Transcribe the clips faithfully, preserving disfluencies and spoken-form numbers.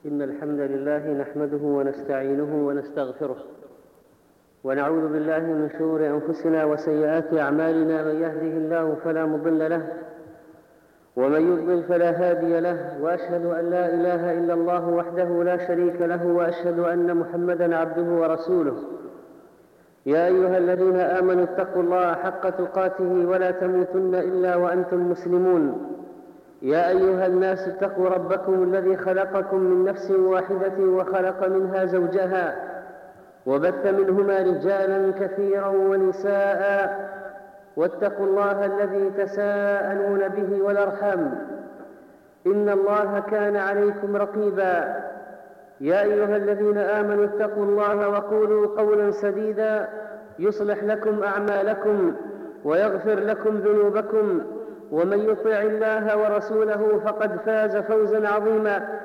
إن الحمد لله نحمده ونستعينه ونستغفره ونعوذ بالله من شرور أنفسنا وسيئات أعمالنا. من يهده الله فلا مضل له ومن يضلل فلا هادي له، وأشهد أن لا إله إلا الله وحده لا شريك له، وأشهد أن محمدًا عبده ورسوله. يا أيها الذين آمنوا اتقوا الله حق تقاته ولا تموتن إلا وأنتم مسلمون. يا أيها الناس اتقوا ربكم الذي خلقكم من نفس واحدة وخلق منها زوجها وبث منهما رجالا كثيرا ونساء، واتقوا الله الذي تساءلون به والأرحام، إن الله كان عليكم رقيبا. يا أيها الذين آمنوا اتقوا الله وقولوا قولا سديدا يصلح لكم أعمالكم ويغفر لكم ذنوبكم، ومن يطع الله ورسوله فقد فاز فوزا عظيما.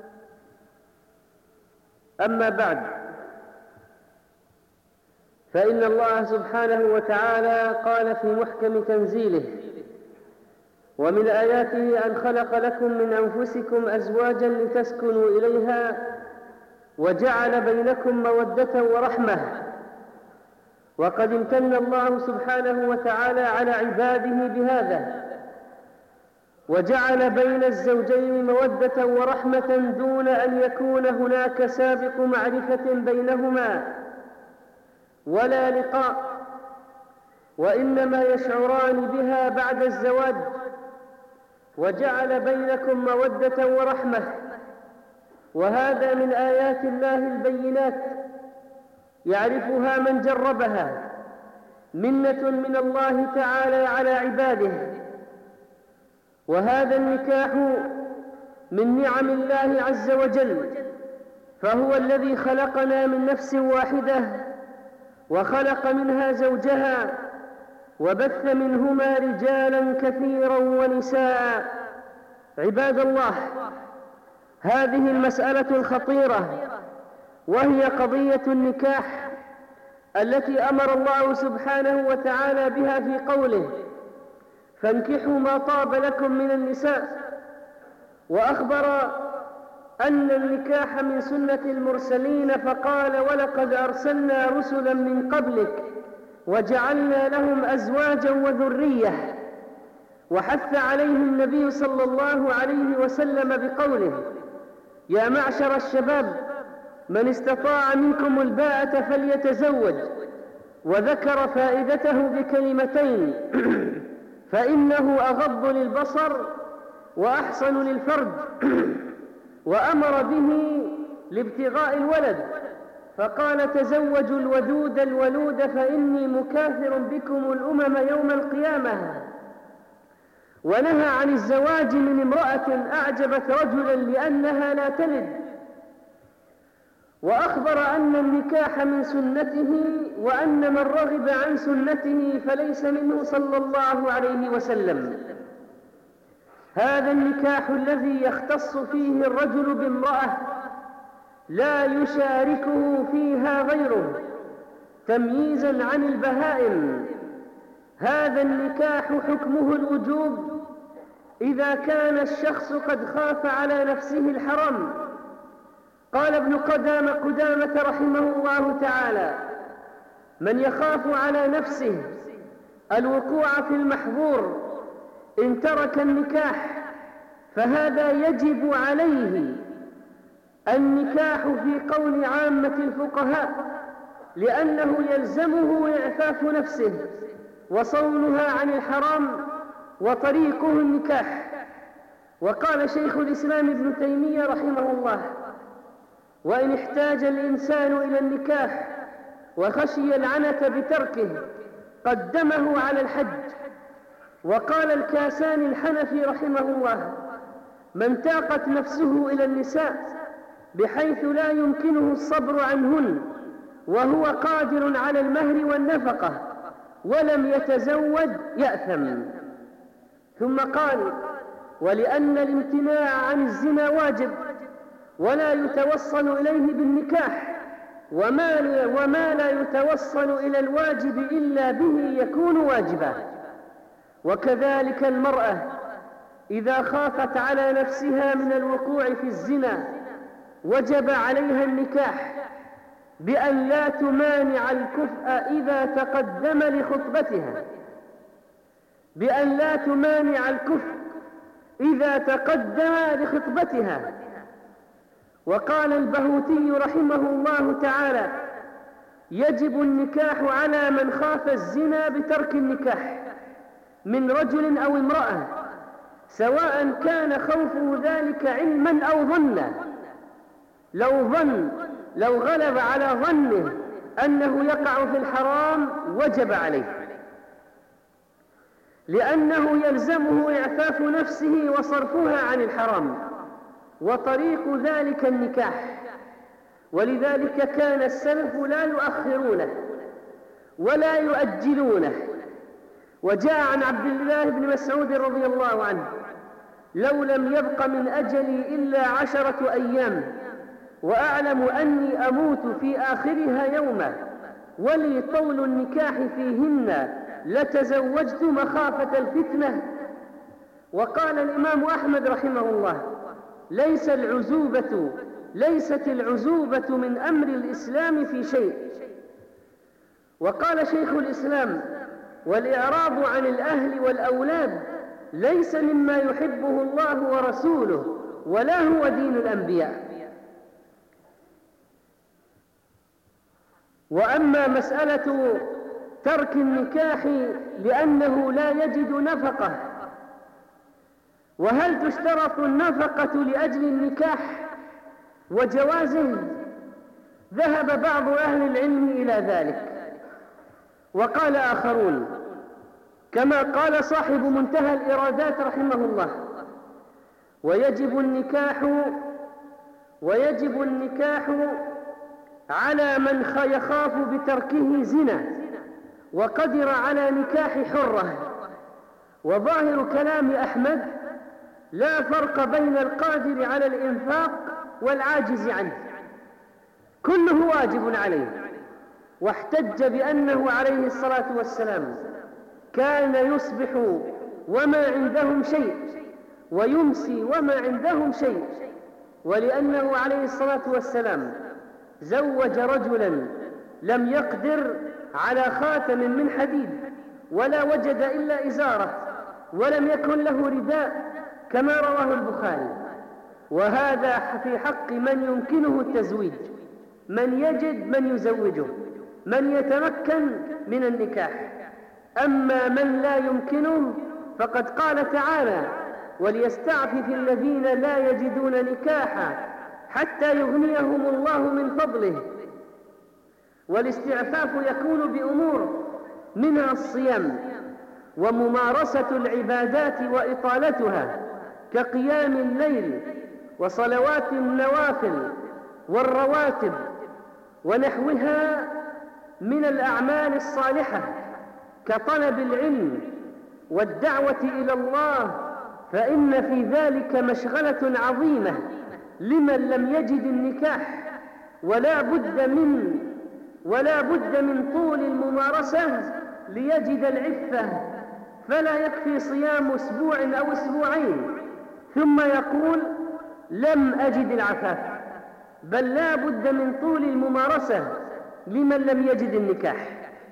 أما بعد، فإن الله سبحانه وتعالى قال في محكم تنزيله: ومن آياته أن خلق لكم من أنفسكم أزواجا لتسكنوا إليها وجعل بينكم مودة ورحمة. وقد امتن الله سبحانه وتعالى على عباده بهذا، وجعل بين الزوجين مودة ورحمة دون أن يكون هناك سابق معرفة بينهما ولا لقاء، وإنما يشعران بها بعد الزواج. وجعل بينكم مودة ورحمة، وهذا من آيات الله البينات يعرفها من جربها، منة من الله تعالى على عباده. وهذا النكاح من نعم الله عز وجل، فهو الذي خلقنا من نفس واحدة وخلق منها زوجها وبث منهما رجالا كثيرا ونساء. عباد الله، هذه المسألة الخطيرة وهي قضية النكاح التي أمر الله سبحانه وتعالى بها في قوله: فانكحوا ما طاب لكم من النساء. وأخبر أن النكاح من سنة المرسلين فقال: ولقد أرسلنا رسلا من قبلك وجعلنا لهم أزواجا وذرية. وحث عليه النبي صلى الله عليه وسلم بقوله: يا معشر الشباب من استطاع منكم الباءة فليتزوج. وذكر فائدته بكلمتين: فإنه أغض للبصر وأحصن للفرج. وأمر به لابتغاء الولد فقال: تزوجوا الودود الولود فإني مكاثر بكم الأمم يوم القيامة. ونهى عن الزواج من امرأة أعجبت رجلا لأنها لا تلد. وأخبر أن النكاح من سنته، وأن من رغب عن سنته فليس منه صلى الله عليه وسلم. هذا النكاح الذي يختص فيه الرجل بامرأة لا يشاركه فيها غيره تمييزا عن البهائم. هذا النكاح حكمه الوجوب إذا كان الشخص قد خاف على نفسه الحرام. قال ابن قدامة قدامة رحمه الله تعالى: من يخاف على نفسه الوقوع في المحظور إن ترك النكاح فهذا يجب عليه النكاح في قول عامة الفقهاء، لأنه يلزمه إعفاف نفسه وصونها عن الحرام، وطريقه النكاح. وقال شيخ الإسلام ابن تيمية رحمه الله: وإن احتاج الإنسان إلى النكاح وخشي العنة بتركه قدمه على الحج. وقال الكاساني الحنفي رحمه الله: من تاقت نفسه إلى النساء بحيث لا يمكنه الصبر عنهن وهو قادر على المهر والنفقة ولم يتزوج يأثم. ثم قال: ولأن الامتناع عن الزنا واجب ولا يتوصل إليه بالنكاح، وما, وما لا يتوصل إلى الواجب إلا به يكون واجبا. وكذلك المرأة إذا خافت على نفسها من الوقوع في الزنا وجب عليها النكاح بأن لا تمانع الكفء إذا تقدم لخطبتها، بأن لا تمانع الكفء إذا تقدم لخطبتها. وقال البهوتي رحمه الله تعالى: يجب النكاح على من خاف الزنا بترك النكاح من رجل أو امرأة، سواء كان خوفه ذلك علما أو ظنا. لو ظن لو غلب على ظنه أنه يقع في الحرام وجب عليه، لأنه يلزمه إعفاف نفسه وصرفها عن الحرام، وطريق ذلك النكاح. ولذلك كان السلف لا يؤخرونه ولا يؤجلونه. وجاء عن عبد الله بن مسعود رضي الله عنه: لو لم يبق من أجلي إلا عشرة أيام وأعلم أني أموت في آخرها يوما ولي طول النكاح فيهن لتزوجت مخافة الفتنة. وقال الإمام أحمد رحمه الله: ليس العزوبة ليست العزوبة من أمر الإسلام في شيء. وقال شيخ الإسلام: والإعراض عن الأهل والأولاد ليس مما يحبه الله ورسوله ولا هو دين الأنبياء. وأما مسألة ترك النكاح لأنه لا يجد نفقة، وهل تشترط النفقة لأجل النكاح وجوازه؟ ذهب بعض أهل العلم إلى ذلك، وقال آخرون كما قال صاحب منتهى الإرادات رحمه الله: ويجب النكاح ويجب النكاح على من يخاف بتركه زنا وقدر على نكاح حرة. وظاهر كلام أحمد: لا فرق بين القادر على الإنفاق والعاجز عنه، كله واجب عليه. واحتج بأنه عليه الصلاة والسلام كان يصبح وما عندهم شيء ويمسي وما عندهم شيء، ولأنه عليه الصلاة والسلام زوج رجلا لم يقدر على خاتم من حديد ولا وجد إلا إزارة ولم يكن له رداء كما رواه البخاري. وهذا في حق من يمكنه التزويج، من يجد من يزوجه، من يتمكن من النكاح. أما من لا يمكنه فقد قال تعالى: وليستعفف الذين لا يجدون نكاحا حتى يغنيهم الله من فضله. والاستعفاف يكون بأمور منها الصيام وممارسة العبادات وإطالتها كقيام الليل وصلوات النوافل والرواتب ونحوها من الأعمال الصالحة كطلب العلم والدعوة إلى الله، فإن في ذلك مشغلة عظيمة لمن لم يجد النكاح، ولا بد من ولا بد من طول الممارسة ليجد العفة. فلا يكفي صيام أسبوع أو أسبوعين ثم يقول لم أجد العفاف، بل لا بد من طول الممارسة لمن لم يجد النكاح.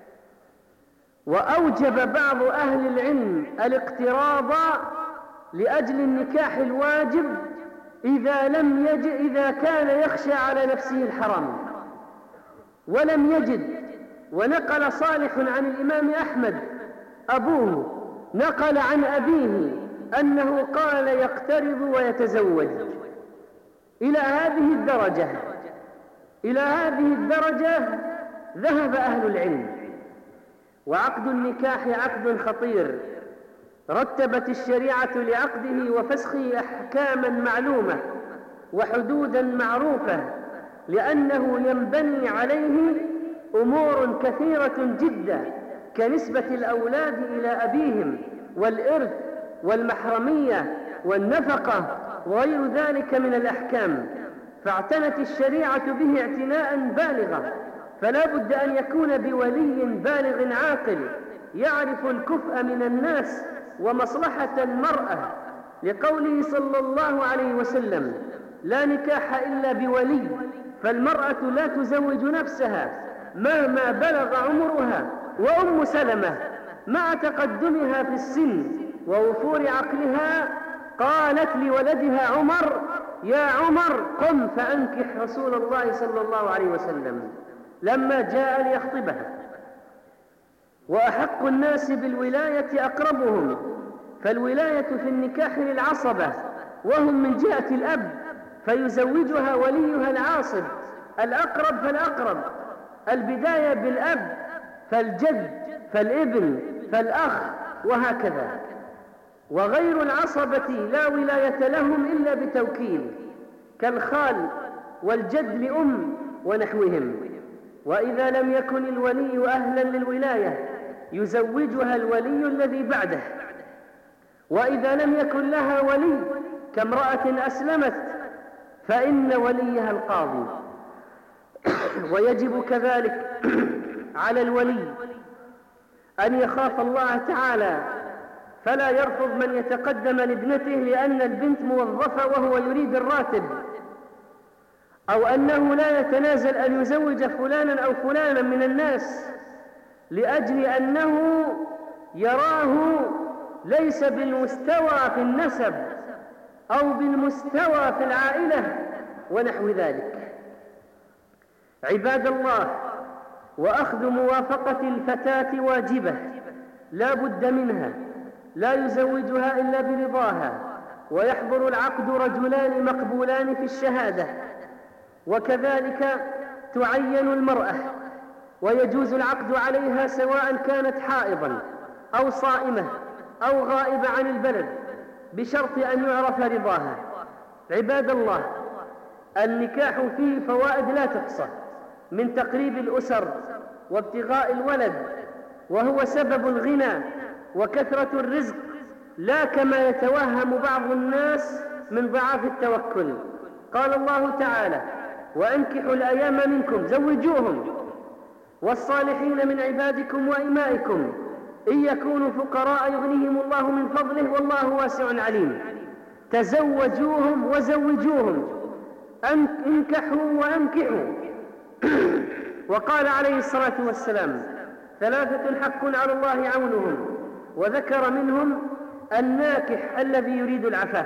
وأوجب بعض أهل العلم الاقتراض لأجل النكاح الواجب إذا لم يجد إذا كان يخشى على نفسه الحرام ولم يجد. ونقل صالح عن الإمام أحمد أبوه نقل عن أبيه أنه قال يقترض ويتزوج. إلى هذه الدرجة إلى هذه الدرجة ذهب أهل العلم. وعقد النكاح عقد خطير، رتبت الشريعة لعقده وفسخه أحكاما معلومة وحدودا معروفة، لأنه ينبني عليه أمور كثيرة جدا كنسبة الأولاد إلى أبيهم والإرث والمحرمية والنفقة وغير ذلك من الأحكام، فاعتنت الشريعة به اعتناء بالغا. فلا بد أن يكون بولي بالغ عاقل يعرف الكفء من الناس ومصلحة المرأة، لقوله صلى الله عليه وسلم: لا نكاح إلا بولي، فالمرأة لا تزوج نفسها مهما بلغ عمرها. وأم سلمة مع تقدمها في السن ووفور عقلها قالت لولدها عمر: يا عمر قم فأنكح رسول الله صلى الله عليه وسلم، لما جاء ليخطبها. وأحق الناس بالولاية أقربهم، فالولاية في النكاح للعصبة وهم من جهة الأب، فيزوجها وليها العاصب، الأقرب فالأقرب، البداية بالأب فالجد فالابن فالأخ وهكذا. وغير العصبة لا ولاية لهم إلا بتوكيل، كالخال والجد لأم ونحوهم. وإذا لم يكن الولي أهلا للولاية يزوجها الولي الذي بعده. وإذا لم يكن لها ولي كامرأة أسلمت فإن وليها القاضي. ويجب كذلك على الولي أن يخاف الله تعالى، فلا يرفض من يتقدم لابنته لأن البنت موظفة وهو يريد الراتب، أو أنه لا يتنازل أن يزوج فلانا أو فلانا من الناس لأجل أنه يراه ليس بالمستوى في النسب أو بالمستوى في العائلة ونحو ذلك. عباد الله، وأخذ موافقة الفتاة واجبة لا بد منها، لا يزوجها إلا برضاها، ويحضر العقد رجلان مقبولان في الشهادة. وكذلك تعين المرأة ويجوز العقد عليها سواء كانت حائضا أو صائمة أو غائبة عن البلد بشرط أن يعرف رضاها. عباد الله، النكاح فيه فوائد لا تحصى، من تقريب الأسر وابتغاء الولد، وهو سبب الغنى وكثرة الرزق، لا كما يتوهم بعض الناس من ضعاف التوكل. قال الله تعالى: وأنكحوا الأيام منكم زوجوهم والصالحين من عبادكم وإمائكم إن يكونوا فقراء يغنيهم الله من فضله والله واسع عليم. تزوجوهم وزوجوهم، انكحوا وأنكحوا. وقال عليه الصلاة والسلام: ثلاثة حق على الله عونهم، وذكر منهم الناكح الذي يريد العفاف.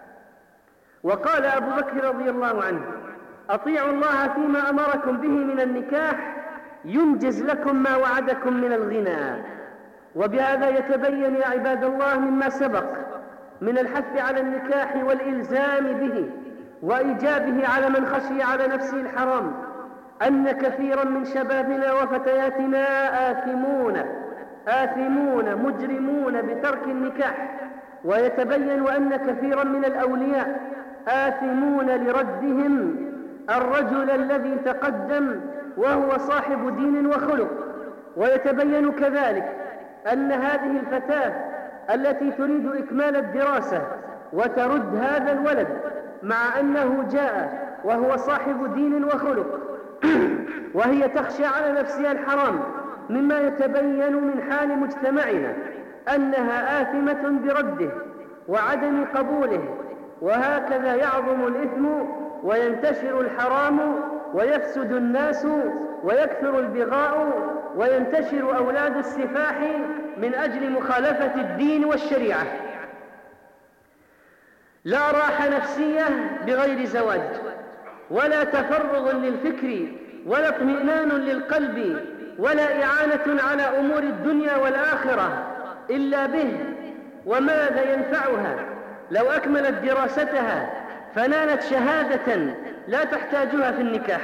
وقال أبو بكر رضي الله عنه: أطيعوا الله فيما أمركم به من النكاح ينجز لكم ما وعدكم من الغنى. وبهذا يتبين يا عباد الله مما سبق من الحث على النكاح والإلزام به وإيجابه على من خشي على نفسه الحرام أن كثيرا من شبابنا وفتياتنا آثمون آثمون مجرمون بترك النكاح. ويتبين أن كثيرا من الأولياء آثمون لردهم الرجل الذي تقدم وهو صاحب دين وخلق. ويتبين كذلك أن هذه الفتاة التي تريد إكمال الدراسة وترد هذا الولد مع أنه جاء وهو صاحب دين وخلق وهي تخشى على نفسها الحرام، مما يتبين من حال مجتمعنا أنها آثمة برده وعدم قبوله. وهكذا يعظم الإثم وينتشر الحرام ويفسد الناس ويكثر البغاء وينتشر أولاد السفاح من أجل مخالفة الدين والشريعة. لا راحة نفسية بغير زواج، ولا تفرغ للفكر، ولا اطمئنان للقلب، ولا إعانة على أمور الدنيا والآخرة إلا به. وماذا ينفعها لو أكملت دراستها فنالت شهادة لا تحتاجها في النكاح،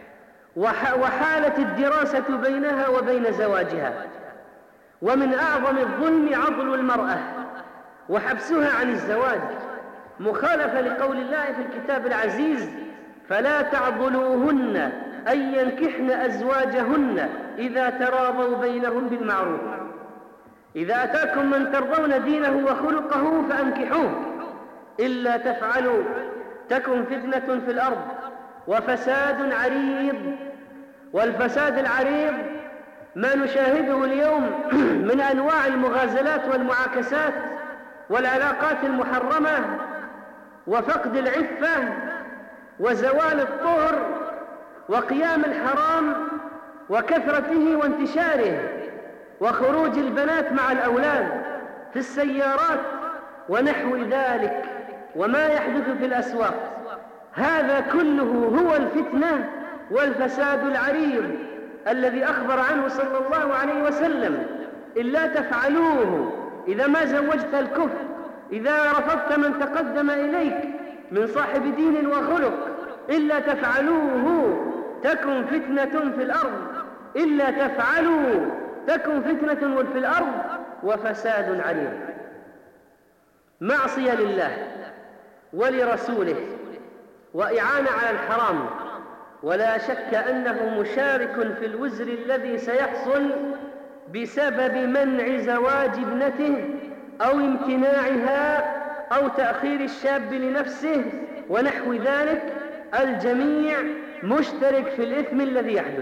وحالت الدراسة بينها وبين زواجها؟ ومن أعظم الظلم عضل المرأة وحبسها عن الزواج، مخالفة لقول الله في الكتاب العزيز: فلا تعضلوهن أن ينكحن أزواجهن إذا تراضوا بينهم بالمعروف. إذا أتاكم من ترضون دينه وخلقه فأنكحوه، إلا تفعلوا تكن فتنة في الأرض وفساد عريض. والفساد العريض ما نشاهده اليوم من أنواع المغازلات والمعاكسات والعلاقات المحرمة وفقد العفة وزوال الطهر وقيام الحرام وكثرته وانتشاره وخروج البنات مع الأولاد في السيارات ونحو ذلك وما يحدث في الأسواق. هذا كله هو الفتنة والفساد العريض الذي أخبر عنه صلى الله عليه وسلم: إلا تفعلوه إذا ما زوجت الكفر، إذا رفضت من تقدم إليك من صاحب دين وخلق، إلا تفعلوه تكن فتنة في الأرض، إلا تفعلوا تكن فتنة في الأرض وفساد عريض. معصية لله ولرسوله وإعانة على الحرام، ولا شك أنه مشارك في الوزر الذي سيحصل بسبب منع زواج ابنته أو امتناعها أو تأخير الشاب لنفسه ونحو ذلك. الجميع مشترك في الإثم الذي يحدث.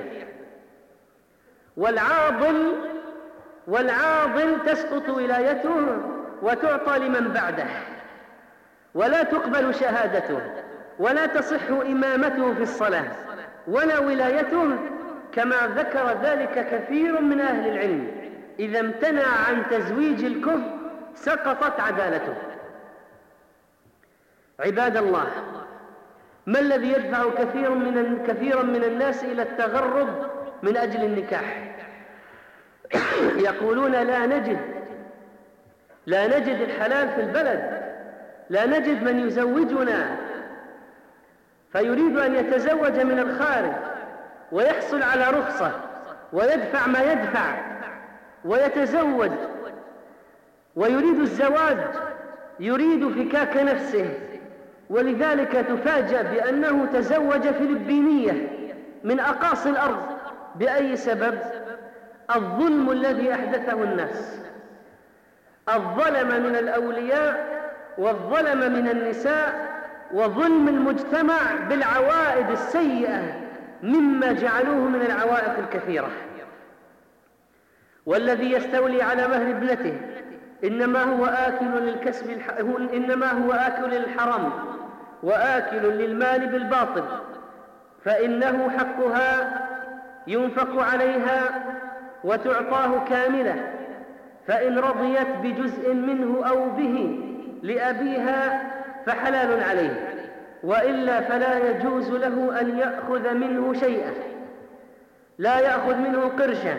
والعاضل والعاضل تسقط ولايته وتعطى لمن بعده، ولا تقبل شهادته، ولا تصح إمامته في الصلاة ولا ولايته، كما ذكر ذلك كثير من أهل العلم. إذا امتنع عن تزويج الكفر سقطت عدالته. عباد الله، ما الذي يدفع كثير من كثيرا من الناس إلى التغرب من أجل النكاح؟ يقولون لا نجد لا نجد الحلال في البلد، لا نجد من يزوجنا، فيريد أن يتزوج من الخارج ويحصل على رخصة ويدفع ما يدفع ويتزوج، ويريد الزواج، يريد فكاك نفسه، ولذلك تفاجأ بأنه تزوج فلبينية من أقاصي الأرض. بأي سبب؟ الظلم الذي أحدثه الناس، الظلم من الأولياء والظلم من النساء وظلم المجتمع بالعوائد السيئة مما جعلوه من العوائق الكثيرة. والذي يستولي على مهر ابنته إنما هو آكل للكسب الح... إنما هو آكل للحرام وآكل للمال بالباطل، فإنه حقها ينفق عليها وتعطاه كاملة، فإن رضيت بجزء منه أو به لأبيها فحلال عليه، وإلا فلا يجوز له أن يأخذ منه شيئا، لا يأخذ منه قرشا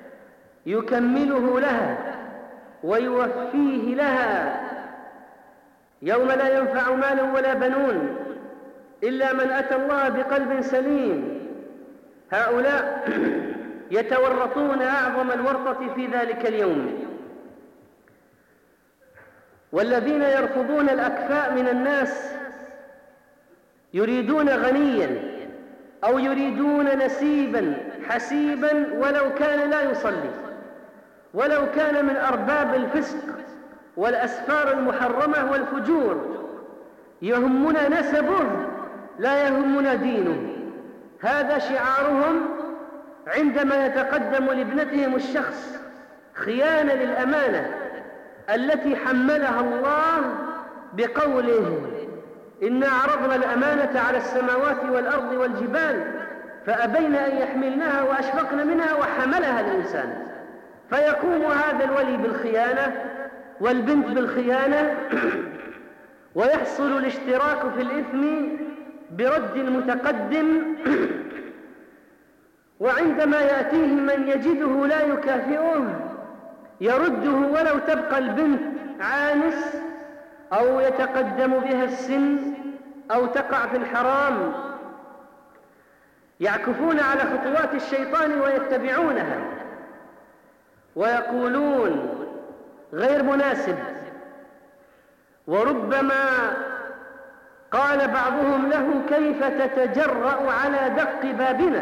يكمله لها ويوفيه لها يوم لا ينفع مال ولا بنون إلا من أتى الله بقلب سليم. هؤلاء يتورطون أعظم الورطة في ذلك اليوم. والذين يرفضون الأكفاء من الناس يريدون غنيا أو يريدون نسيبا حسيبا ولو كان لا يصلي، ولو كان من أرباب الفسق والأسفار المحرمة والفجور، يهمنا نسبه لا يهمنا دينه. هذا شعارهم عندما يتقدم لابنتهم الشخص خيانة للأمانة التي حملها الله بقوله: إنا عرضنا الأمانة على السماوات والأرض والجبال فأبين أن يحملنها وأشفقن منها وحملها الإنسان. فيقوم هذا الولي بالخيانة والبنت بالخيانة ويحصل الاشتراك في الإثم برد المتقدم، وعندما يأتيه من يجده لا يكافئه يرده ولو تبقى البنت عانس أو يتقدم بها السن أو تقع في الحرام. يعكفون على خطوات الشيطان ويتبعونها ويقولون غير مناسب. وربما قال بعضهم له: كيف تتجرأ على دق بابنا؟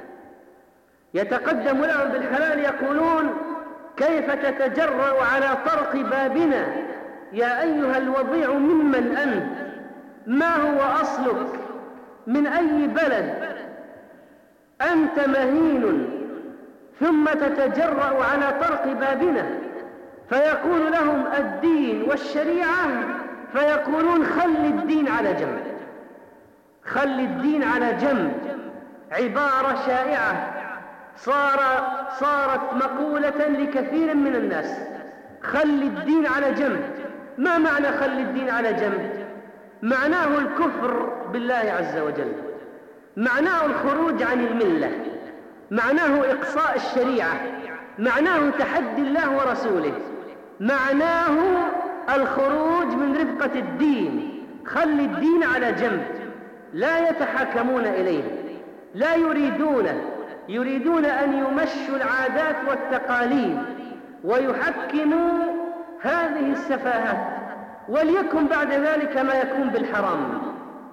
يتقدم لهم بالحلال يقولون: كيف تتجرأ على طرق بابنا؟ يا أيها الوضيع ممن أنت؟ ما هو أصلك؟ من أي بلد؟ أنت مهين ثم تتجرأ على طرق بابنا. فيقول لهم: الدين والشريعة، فيقولون: خل الدين على جنب. خل الدين على جنب عبارة شائعة صار صارت مقولة لكثير من الناس. خل الدين على جنب. ما معنى خل الدين على جنب؟ معناه الكفر بالله عز وجل، معناه الخروج عن الملة، معناه إقصاء الشريعة، معناه تحدي الله ورسوله، معناه الخروج من رفقة الدين. خل الدين على جنب. لا يتحاكمون إليه، لا يريدونه، يريدون أن يمشوا العادات والتقاليد ويحكموا هذه السفاهات، وليكن بعد ذلك ما يكون بالحرام.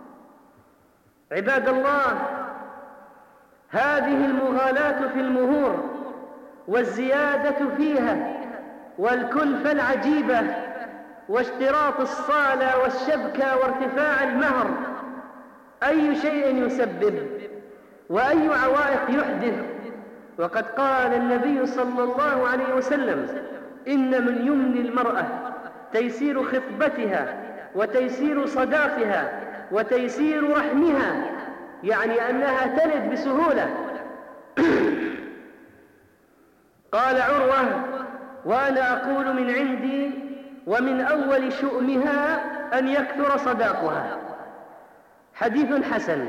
عباد الله، هذه المغالاة في المهور والزيادة فيها والكلفة العجيبة واشتراط الصالة والشبكة وارتفاع المهر أي شيء يسبب وأي عوائق يحدث. وقد قال النبي صلى الله عليه وسلم: إن من يمن المرأة تيسير خطبتها وتيسير صداقها وتيسير رحمها، يعني أنها تلد بسهولة. قال عروة: وأنا أقول من عندي ومن أول شؤمها أن يكثر صداقها. حديث حسن.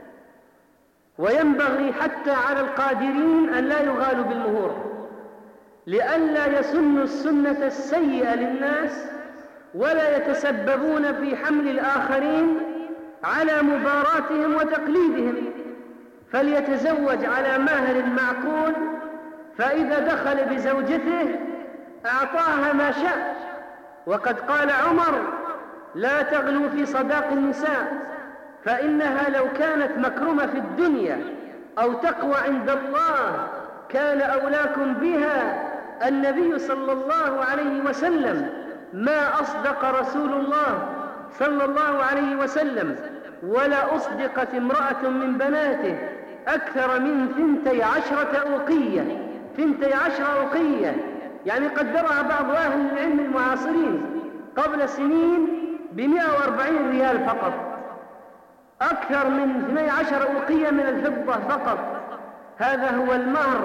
وينبغي حتى على القادرين أن لا يغالوا بالمهور لئلا يسنوا السنة السيئة للناس ولا يتسببون في حمل الآخرين على مباراتهم وتقليدهم، فليتزوج على مهر معقول، فإذا دخل بزوجته أعطاها ما شاء. وقد قال عمر: لا تغلوا في صداق النساء، فإنها لو كانت مكرمة في الدنيا أو تقوى عند الله كان أولاكم بها النبي صلى الله عليه وسلم. ما أصدق رسول الله صلى الله عليه وسلم ولا أصدقت امرأة من بناته أكثر من ثنتي عشرة أوقية. ثنتي عشرة أوقية يعني قدرها بعض أهل العلم المعاصرين قبل سنين بمئة وأربعين ريال فقط، أكثر من اثنتي عشرة أوقية من الفضة فقط. هذا هو المهر.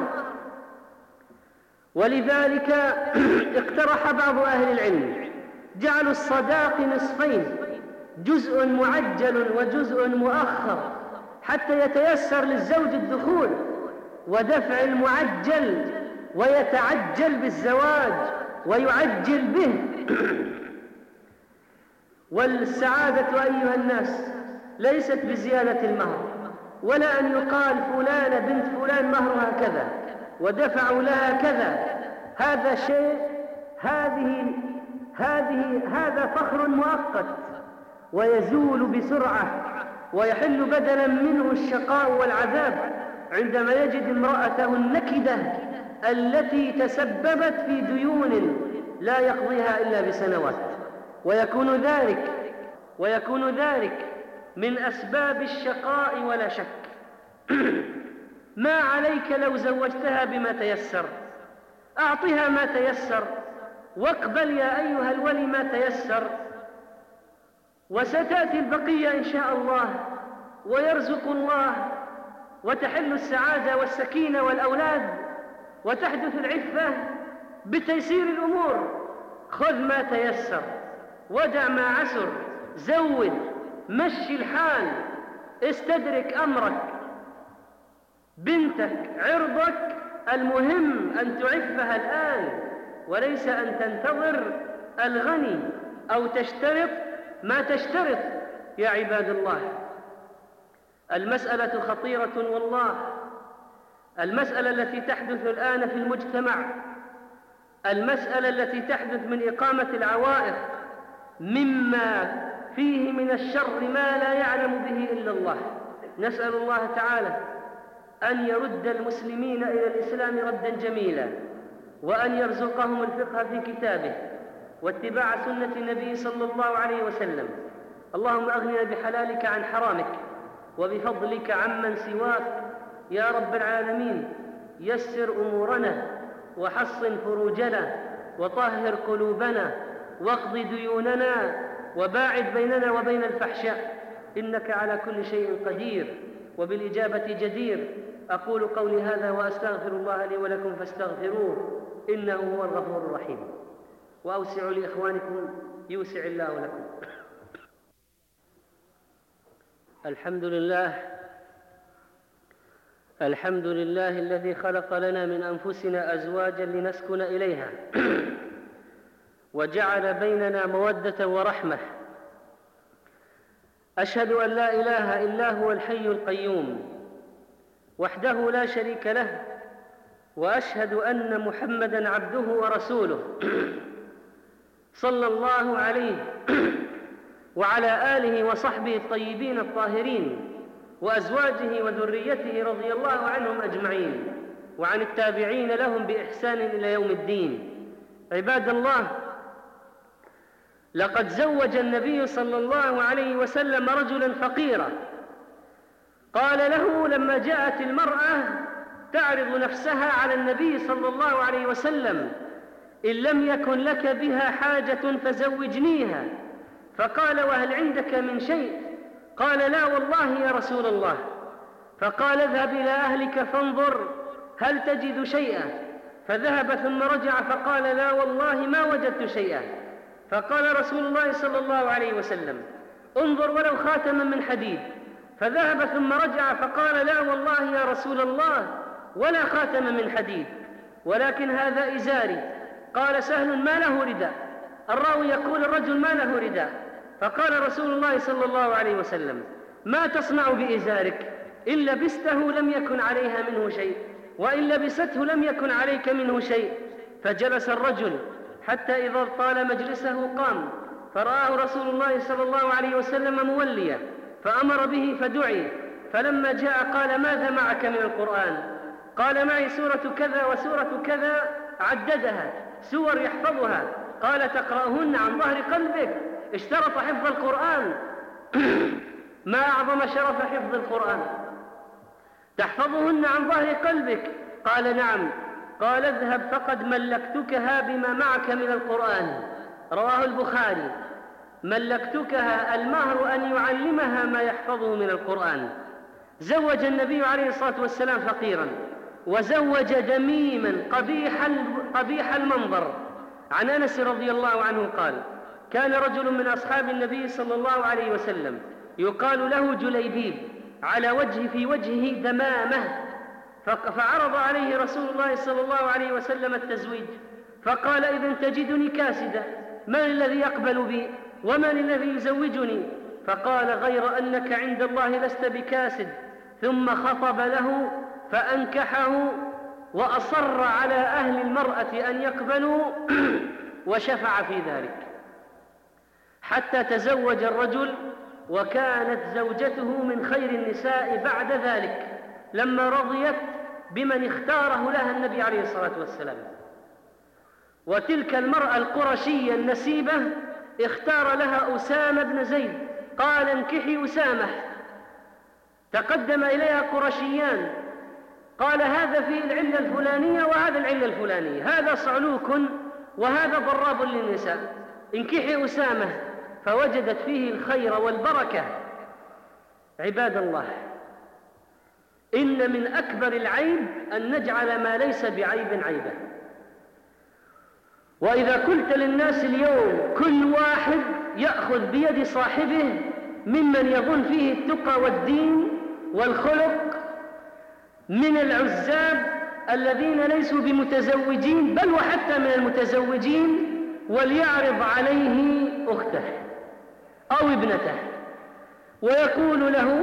ولذلك اقترح بعض أهل العلم جعلوا الصداق نصفين، جزء معجل وجزء مؤخر، حتى يتيسر للزوج الدخول ودفع المعجل ويتعجل بالزواج ويعجل به. والسعادة أيها الناس ليست بزيادة المهر، ولا أن يقال فلانة بنت فلان مهرها كذا ودفعوا لها كذا. هذا شيء، هذه هذه هذا فخر مؤقت ويزول بسرعة، ويحل بدلا منه الشقاء والعذاب عندما يجد امرأته النكدة التي تسببت في ديون لا يقضيها إلا بسنوات. ويكون ذلك ويكون ذلك من أسباب الشقاء ولا شك. ما عليك لو زوجتها بما تيسر؟ أعطها ما تيسر، واقبل يا أيها الولي ما تيسر، وستأتي البقية إن شاء الله، ويرزق الله، وتحل السعادة والسكينة والأولاد، وتحدث العفة بتيسير الأمور. خذ ما تيسر ودع ما عسر، زود، مشي الحال، استدرك أمرك، بنتك، عرضك، المهم أن تعفها الآن، وليس أن تنتظر الغني أو تشترط ما تشترط. يا عباد الله، المسألة خطيرة والله. المسألة التي تحدث الآن في المجتمع، المسألة التي تحدث من إقامة العوائق، مما فيه من الشر ما لا يعلم به إلا الله. نسأل الله تعالى أن يرد المسلمين إلى الإسلام ردا جميلا، وأن يرزقهم الفقه في كتابه واتباع سنة النبي صلى الله عليه وسلم. اللهم أغننا بحلالك عن حرامك وبفضلك عمن سواك يا رب العالمين. يسر أمورنا وحصن فروجنا وطهر قلوبنا واقض ديوننا وباعد بيننا وبين الفحشاء. إنك على كل شيء قدير وبالإجابة جدير. أقول قولي هذا وأستغفر الله لي ولكم فاستغفروه إنه هو الغفور الرحيم. وأوسعوا لإخوانكم يوسع الله لكم. الحمد لله الحمد لله الذي خلق لنا من أنفسنا أزواجا لنسكن إليها وجعل بيننا مودة ورحمة. أشهد أن لا إله إلا هو الحي القيوم وحده لا شريك له، وأشهد أن محمدًا عبده ورسوله صلى الله عليه وعلى آله وصحبه الطيبين الطاهرين وأزواجه وذريته رضي الله عنهم أجمعين، وعن التابعين لهم بإحسان إلى يوم الدين. عباد الله، لقد زوج النبي صلى الله عليه وسلم رجلا فقيرا، قال له لما جاءت المرأة تعرض نفسها على النبي صلى الله عليه وسلم: إن لم يكن لك بها حاجة فزوجنيها. فقال: وهل عندك من شيء؟ قال: لا والله يا رسول الله. فقال: اذهب إلى أهلك فانظر هل تجد شيئا. فذهب ثم رجع فقال: لا والله ما وجدت شيئا. فقال رسول الله صلى الله عليه وسلم: انظر ولو خاتما من حديد. فذهب ثم رجع فقال: لا والله يا رسول الله ولا خاتم من حديد، ولكن هذا إزاري. قال سهل: ما له رداء؟ الراوي يقول: الرجل ما له رداء. فقال رسول الله صلى الله عليه وسلم: ما تصنع بإزارك؟ إن لبسته لم يكن عليها منه شيء، وإن لبسته لم يكن عليك منه شيء. فجلس الرجل حتى إذا طال مجلسه قام، فرآه رسول الله صلى الله عليه وسلم موليا، فأمر به فدعي. فلما جاء قال: ماذا معك من القرآن؟ قال: معي سورة كذا وسورة كذا، عددها سور يحفظها. قال: تقرأهن عن ظهر قلبك؟ اشترط حفظ القرآن. ما أعظم شرف حفظ القرآن. تحفظهن عن ظهر قلبك؟ قال: نعم. قال: اذهب فقد ملكتكها بما معك من القرآن. رواه البخاري. ملكتكها المهر أن يعلمها ما يحفظه من القرآن. زوج النبي عليه الصلاة والسلام فقيرا، وزوج دميما قبيح قبيح المنظر. عن أنس رضي الله عنه قال: كان رجل من أصحاب النبي صلى الله عليه وسلم يقال له جليبيب، على وجه في وجهه دمامة، فعرض عليه رسول الله صلى الله عليه وسلم التزويج، فقال: إذن تجدني كاسدا، من الذي يقبل بي ومن الذي يزوجني؟ فقال: غير أنك عند الله لست بكاسد. ثم خطب له فأنكحه، وأصر على أهل المرأة أن يقبلوا وشفع في ذلك حتى تزوج الرجل، وكانت زوجته من خير النساء بعد ذلك لما رضيت بمن اختاره لها النبي عليه الصلاة والسلام. وتلك المرأة القرشية النسيبة اختار لها أسامة بن زيد، قال: انكحي أسامة. تقدم إليها قرشيان، قال: هذا فيه العلة الفلانية وهذا العلة الفلانية، هذا صعلوك وهذا ضراب للنساء، انكحي أسامة. فوجدت فيه الخير والبركة. عباد الله، إن من أكبر العيب أن نجعل ما ليس بعيب عيبا. وإذا قلت للناس اليوم كل واحد يأخذ بيد صاحبه ممن يظن فيه التقى والدين والخلق، من العزاب الذين ليسوا بمتزوجين بل وحتى من المتزوجين، وليعرض عليه أخته أو ابنته ويقول له: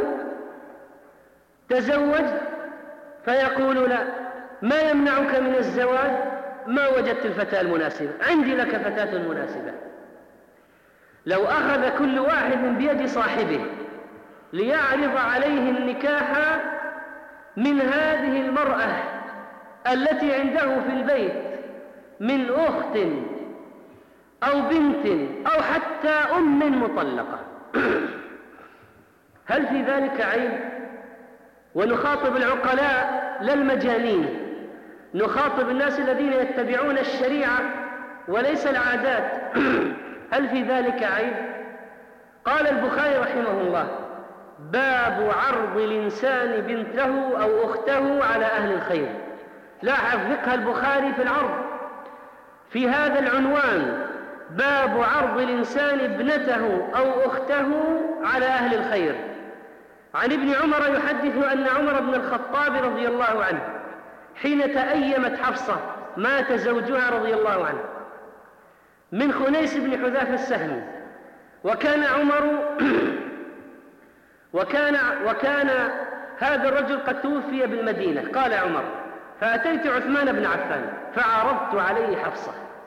تزوج، فيقول: لا، ما يمنعك من الزواج؟ ما وجدت الفتاة المناسبة، عندي لك فتاة مناسبة. لو أخذ كل واحد من بيد صاحبه ليعرض عليه النكاح من هذه المرأة التي عنده في البيت من أخت أو بنت أو حتى أم مطلقة، هل في ذلك عيب؟ ونخاطب العقلاء لا المجانين، نخاطب الناس الذين يتبعون الشريعة وليس العادات. هل في ذلك عيب؟ قال البخاري رحمه الله: باب عرض الإنسان بنته أو أخته على أهل الخير. لاحظ فقه البخاري في العرض في هذا العنوان: باب عرض الإنسان ابنته أو أخته على أهل الخير. عن ابن عمر يحدث أن عمر بن الخطاب رضي الله عنه حين تأيمت حفصة مات زوجها رضي الله عنه من خنيس بن حذافة السهمي، وكان عمر وكان وكان هذا الرجل قد توفي بالمدينة. قال عمر: فأتيت عثمان بن عفان فعرضت عليه حفصة،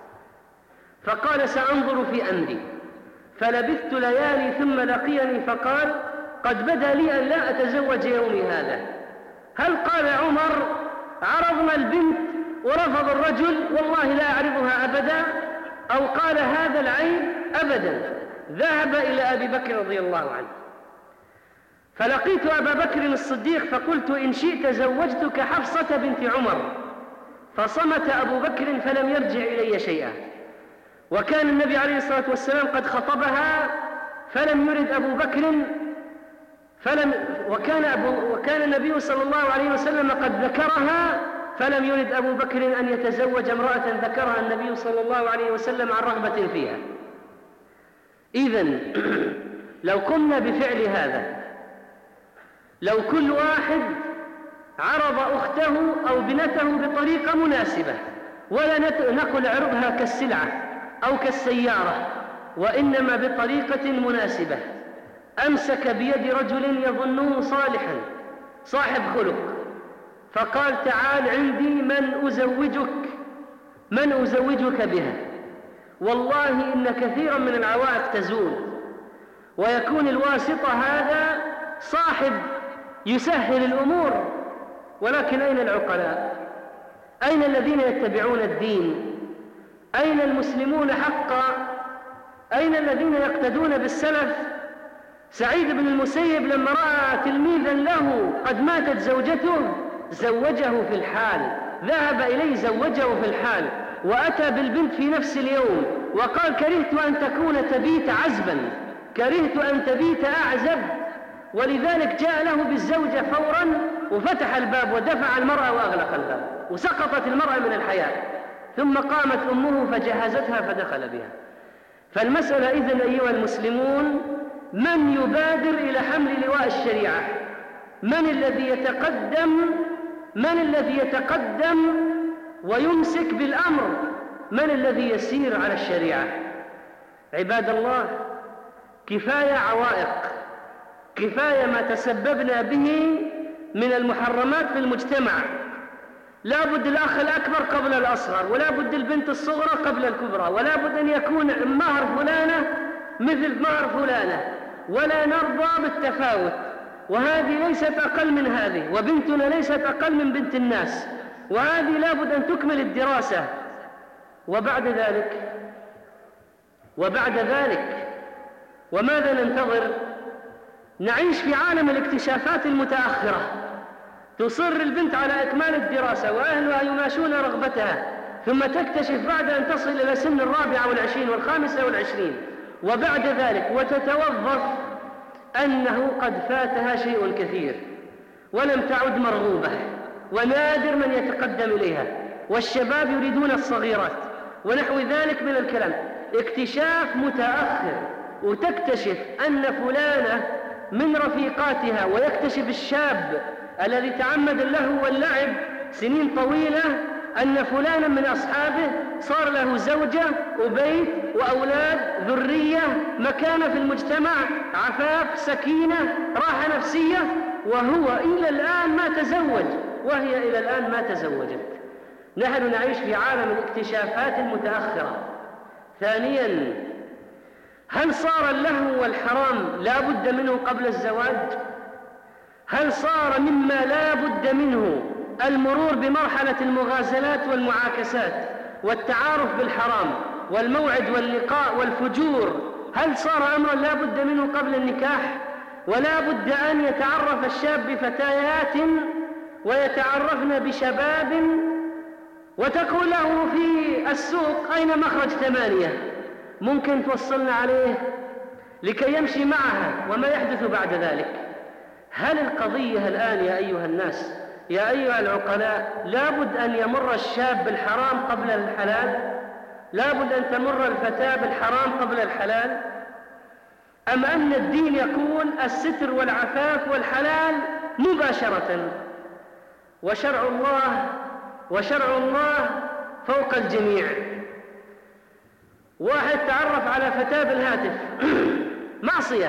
فقال: سأنظر في أمري. فلبثت ليالي ثم لقيني فقال: قد بدا لي أن لا أتزوج يومي هذا. هل قال عمر: عرضنا البنت ورفض الرجل والله لا أعرضها أبدا، أو قال هذا العيب؟ أبدا. ذهب إلى أبي بكر رضي الله عنه، فلقيت أبا بكر الصديق فقلت: إن شئت زوجتك حفصة بنت عمر. فصمت أبو بكر فلم يرجع إلي شيئا. وكان النبي عليه الصلاة والسلام قد خطبها فلم يرد أبو بكر فلم وكان, أبو وكان النبي صلى الله عليه وسلم قد ذكرها فلم يرد أبو بكر أن يتزوج امرأة ذكرها النبي صلى الله عليه وسلم عن رغبة فيها. إذن لو قمنا بفعل هذا، لو كل واحد عرض أخته أو بنته بطريقة مناسبة، ولا نقل عرضها كالسلعة أو كالسيارة، وإنما بطريقة مناسبة، أمسك بيد رجل يظنه صالحا صاحب خلق فقال: تعال عندي من أزوجك من أزوجك بها، والله إن كثيرا من العوائق تزول، ويكون الواسطة هذا صاحب يسهل الأمور. ولكن أين العقلاء؟ أين الذين يتبعون الدين؟ أين المسلمون حقا؟ أين الذين يقتدون بالسلف؟ سعيد بن المسيب لما رأى تلميذا له قد ماتت زوجته زوجه في الحال، ذهب إليه زوجه في الحال، وأتى بالبنت في نفس اليوم وقال: كرهت أن تكون تبيت عزبا، كرهت أن تبيت أعزب. ولذلك جاء له بالزوجة فورا وفتح الباب ودفع المرأة وأغلق الباب، وسقطت المرأة من الحياة، ثم قامت أمه فجهزتها فدخل بها. فالمسألة إذن أيها المسلمون: من يبادر إلى حمل لواء الشريعة؟ من الذي يتقدم من الذي يتقدم ويمسك بالأمر؟ من الذي يسير على الشريعة؟ عباد الله، كفاية عوائق، كفاية ما تسببنا به من المحرمات في المجتمع. لا بد الأخ الأكبر قبل الأصغر، ولا بد البنت الصغرى قبل الكبرى، ولا بد أن يكون مهر فلانة مثل مهر فلانة، ولا نرضى بالتفاوت، وهذه ليست أقل من هذه، وبنتنا ليست أقل من بنت الناس، وهذه لا بد أن تكمل الدراسة. وبعد ذلك وبعد ذلك وماذا ننتظر؟ نعيش في عالم الاكتشافات المتأخرة. تصر البنت على إكمال الدراسة وأهلها يماشون رغبتها، ثم تكتشف بعد أن تصل إلى سن الرابعة والعشرين والخامسة والعشرين وبعد ذلك وتتوظف أنه قد فاتها شيء كثير ولم تعد مرغوبة، ونادر من يتقدم إليها، والشباب يريدون الصغيرات ونحو ذلك من الكلام. اكتشاف متأخر، وتكتشف أن فلانة من رفيقاتها، ويكتشف الشاب الذي تعمد اللهو واللعب سنين طويلة أن فلانا من أصحابه صار له زوجة وبيت وأولاد، ذرية، مكانة في المجتمع، عفاف، سكينة، راحة نفسية، وهو إلى الآن ما تزوج، وهي إلى الآن ما تزوجت. نحن نعيش في عالم الاكتشافات المتأخرة. ثانيا، هل صار اللهو والحرام لا بد منه قبل الزواج؟ هل صار مما لا بد منه المرور بمرحلة المغازلات والمعاكسات والتعارف بالحرام والموعد واللقاء والفجور؟ هل صار أمرا لا بد منه قبل النكاح؟ ولا بد أن يتعرف الشاب بفتيات ويتعرفن بشباب، وتقول له في السوق: أين مخرج ثمانية؟ ممكن توصلنا عليه لكي يمشي معها، وما يحدث بعد ذلك؟ هل القضية الآن يا أيها الناس، يا أيها العقلاء، لابد أن يمر الشاب بالحرام قبل الحلال؟ لابد أن تمر الفتاة بالحرام قبل الحلال؟ أم أن الدين يقول الستر والعفاف والحلال مباشرة، وشرع الله وشرع الله فوق الجميع؟ واحد تعرف على فتاة بالهاتف معصية،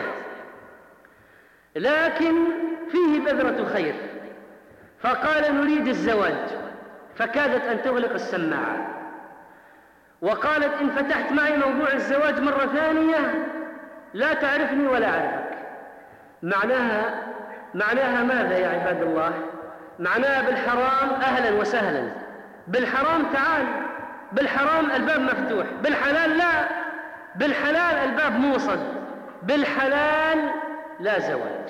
لكن فيه بذرة خير، فقال نريد الزواج، فكادت أن تغلق السماعة وقالت إن فتحت معي موضوع الزواج مرة ثانية لا تعرفني ولا أعرفك. معناها معناها ماذا يا عباد الله؟ معناها بالحرام أهلا وسهلا، بالحرام تعال، بالحرام الباب مفتوح، بالحلال لا، بالحلال الباب موصد، بالحلال لا زواج.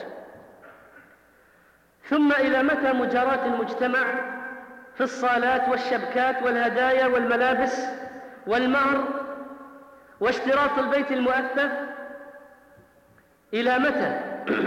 ثم إلى متى مجاراة المجتمع في الصالات والشبكات والهدايا والملابس والمهر واشتراط البيت المؤثث؟ إلى متى؟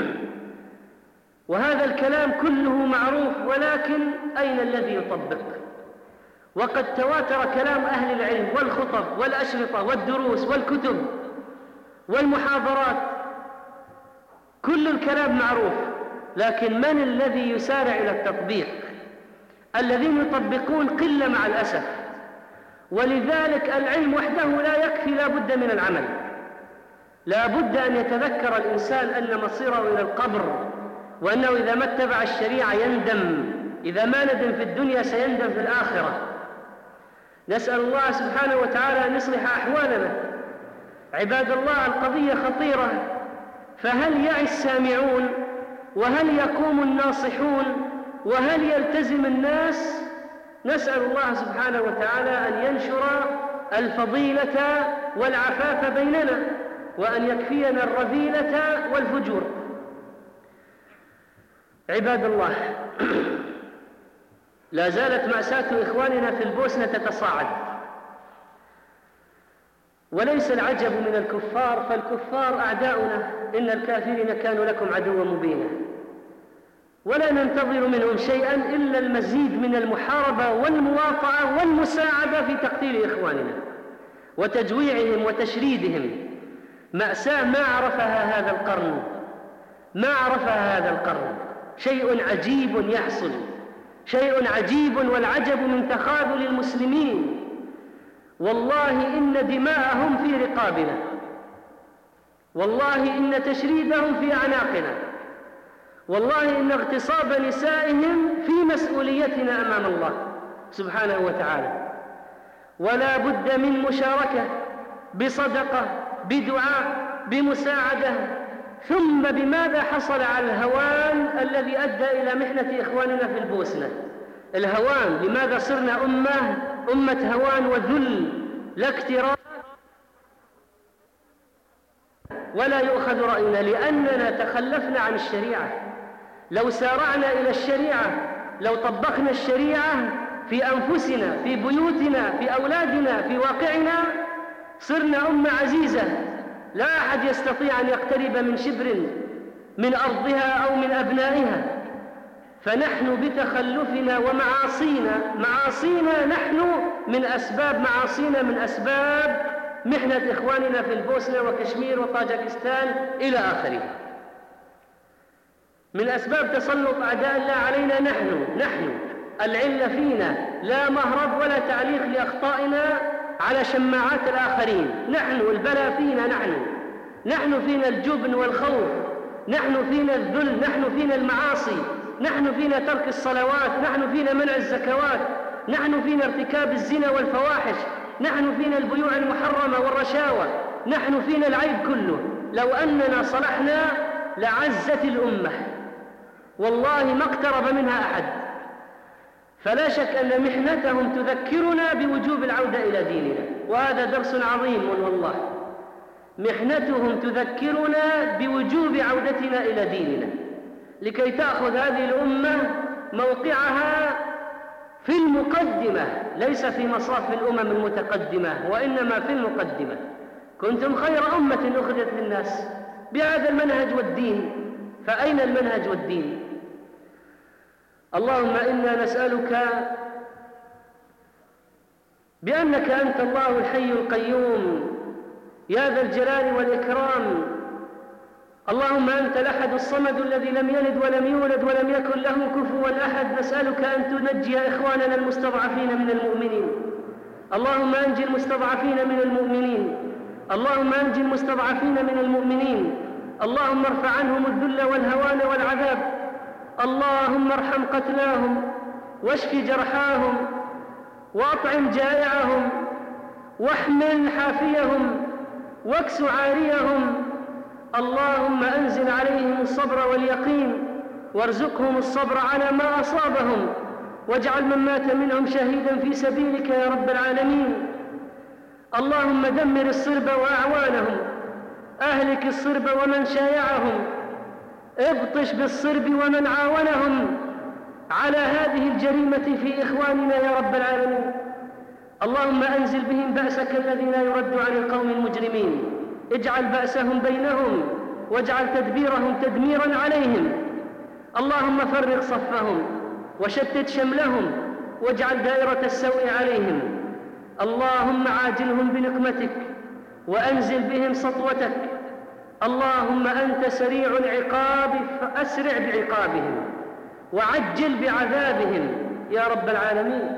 وهذا الكلام كله معروف، ولكن أين الذي يطبق؟ وقد تواتر كلام أهل العلم والخطب والأشرطة والدروس والكتب والمحاضرات، كل الكلام معروف، لكن من الذي يسارع إلى التطبيق؟ الذين يطبقون قلة مع الأسف، ولذلك العلم وحده لا يكفي، لا بد من العمل. لا بد أن يتذكر الإنسان أن مصيره إلى القبر، وأنه إذا ما اتبع الشريعة يندم، إذا ما ندم في الدنيا سيندم في الآخرة. نسأل الله سبحانه وتعالى أن يصلح أحوالنا. عباد الله، القضية خطيرة، فهل يعي السامعون؟ وهل يقوم الناصحون؟ وهل يلتزم الناس؟ نسأل الله سبحانه وتعالى أن ينشر الفضيلة والعفاف بيننا، وأن يكفينا الرذيلة والفجور. عباد الله، لا زالت مأساة إخواننا في البوسنة تتصاعد، وليس العجب من الكفار، فالكفار أعداؤنا، إن الكافرين كانوا لكم عدوا مبينا، ولا ننتظر منهم شيئا إلا المزيد من المحاربة والمواطعة والمساعدة في تقتيل إخواننا وتجويعهم وتشريدهم. مأساة ما عرفها هذا القرن، ما عرفها هذا القرن. شيء عجيب يحصل، شيء عجيب، والعجب من تخاذل المسلمين. والله إن دماءهم في رقابنا، والله إن تشريدهم في أعناقنا، والله إن اغتصاب نسائهم في مسؤوليتنا أمام الله سبحانه وتعالى. ولا بد من مشاركة بصدقة، بدعاء، بمساعدة. ثم بماذا حصل على الهوان الذي أدى إلى محنة إخواننا في البوسنة؟ الهوان، لماذا صرنا أمة أمة هوان وذل، لا اكتراث ولا يؤخذ رأينا، لأننا تخلفنا عن الشريعة. لو سارعنا إلى الشريعة، لو طبقنا الشريعة في أنفسنا، في بيوتنا، في أولادنا، في واقعنا، صرنا أمة عزيزة لا أحد يستطيع أن يقترب من شبر من أرضها أو من أبنائها. فنحن بتخلفنا ومعاصينا، معاصينا نحن من أسباب معاصينا من أسباب محنة إخواننا في البوسنة وكشمير وطاجكستان إلى آخره، من أسباب تسلط أعداء الله علينا. نحن نحن العلة فينا، لا مهرب ولا تعليق لأخطائنا على شماعات الآخرين. نحن البلاء فينا، نحن نحن فينا الجبن والخوف، نحن فينا الذل، نحن فينا المعاصي، نحن فينا ترك الصلوات، نحن فينا منع الزكوات، نحن فينا ارتكاب الزنا والفواحش، نحن فينا البيوع المحرمة والرشاوى، نحن فينا العيب كله. لو أننا صلحنا لعزت الأمة، والله ما اقترب منها أحد. فلا شك أن محنتهم تذكرنا بوجوب العودة إلى ديننا، وهذا درس عظيم والله. محنتهم تذكرنا بوجوب عودتنا إلى ديننا، لكي تأخذ هذه الأمة موقعها في المقدمة، ليس في مصاف الأمم المتقدمة، وإنما في المقدمة. كنتم خير أمة أخرجت للناس بهذا المنهج والدين، فأين المنهج والدين؟ اللهم إنا نسألك بأنك أنت الله الحي القيوم يا ذا الجلال والإكرام. اللهم أنت الأحد الصمد الذي لم يلد ولم يولد ولم يكن له كفوا أحد. نسألك أن تنجي إخواننا المستضعفين من المؤمنين. اللهم أنجي المستضعفين من المؤمنين. اللهم أنجي المستضعفين من المؤمنين. اللهم ارفع عنهم الذل والهوان والعذاب. اللهم ارحم قتلاهم واشف جرحاهم وأطعم جائعهم واحمل حافيهم واكس عاريهم. اللهم أنزل عليهم الصبر واليقين وارزقهم الصبر على ما أصابهم، واجعل من مات منهم شهيدا في سبيلك يا رب العالمين. اللهم دمر الصرب وأعوانهم، أهلك الصرب ومن شايعهم، ابطش بالصرب ومن عاونهم على هذه الجريمة في إخواننا يا رب العالمين. اللهم أنزل بهم بأسك الذي لا يرد عن القوم المجرمين. اجعل بأسهم بينهم واجعل تدبيرهم تدميرا عليهم. اللهم فرق صفهم وشتت شملهم واجعل دائرة السوء عليهم. اللهم عاجلهم بنقمتك وأنزل بهم سطوتك. اللهم أنت سريع العقاب فأسرع بعقابهم وعجل بعذابهم يا رب العالمين.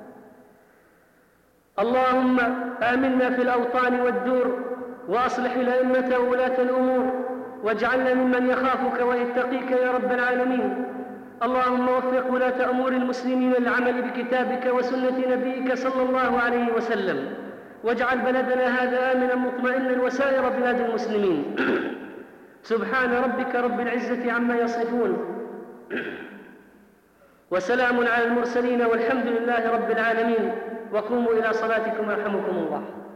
اللهم آمنا في الأوطان والدور وأصلح الأئمة وولاة الأمور واجعلنا ممن يخافك ويتقيك يا رب العالمين. اللهم وفق ولاة أمور المسلمين للعمل بكتابك وسنة نبيك صلى الله عليه وسلم، واجعل بلدنا هذا آمنا مطمئنا وسائر بلاد المسلمين. سبحان ربك رب العزة عما يصفون وسلام على المرسلين والحمد لله رب العالمين. وقوموا إلى صلاتكم يرحمكم الله.